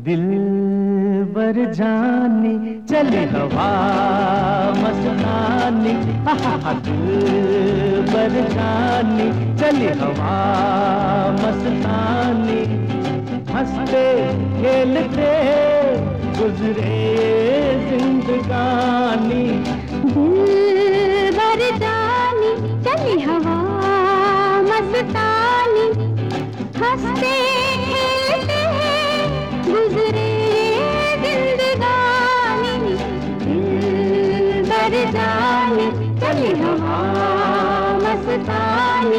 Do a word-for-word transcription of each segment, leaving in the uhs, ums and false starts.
दिल बर जानी चली हवा मस्तानी, दिल बर जानी चली हवा मस्तानी, हंसते खेलते गुजरे जिंदगानी। दिल बर जानी चली हवा मस्तानी, हंसते खेलते गुजरे जिंदगानी। दिल बर जानी चली हवा मस्तानी।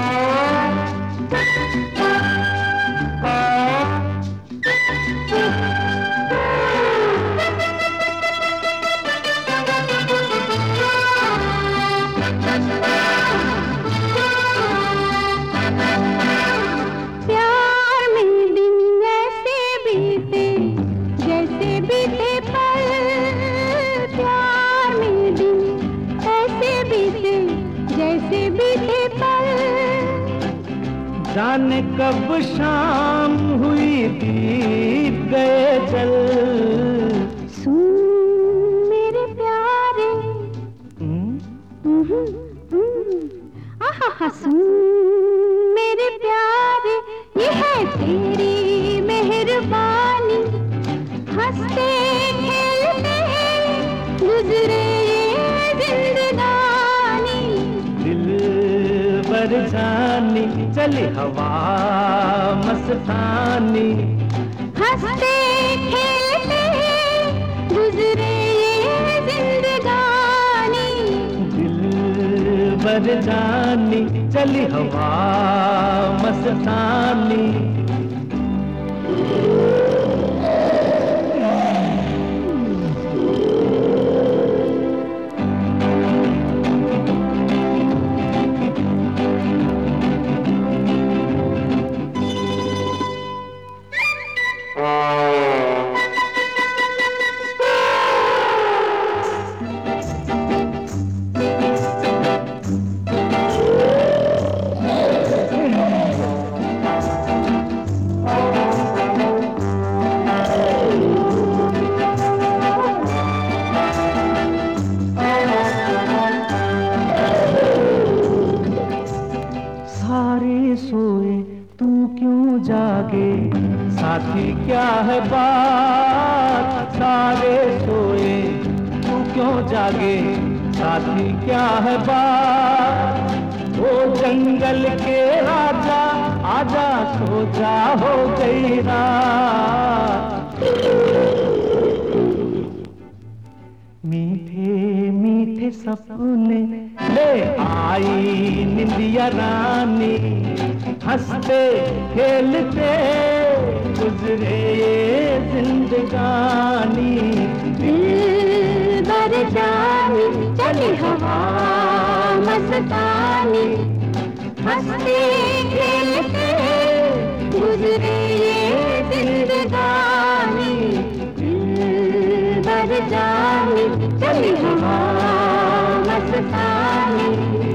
जाने कब शाम हुई बीत गए चल। सुन मेरे प्यारे, आहा सुन मेरे प्यारे, ये है तेरी मेहरबानी, हंसते खेलते गुजरे जिंदगानी। दिल बर जानी चली हवा मस्तानी, हंसते खेलते गुजरे जिंदगानी। दिल बर जानी चली हवा मस्तानी। सोए तू क्यों जागे, साथी क्या है बात। सारे सोए तू क्यों जागे, साथी क्या है बात। ओ जंगल के राजा आजा सो जा, हो गई रात। मीठे मीठे सपने ले आई निंदिया रानी, हंसते खेलते गुजरे जिंदगानी। दिल बर जानी चली हवा मस्तानी, हंसते खेलते गुजरे जिंदगानी। दिल बर जानी चली हवा मस्तानी।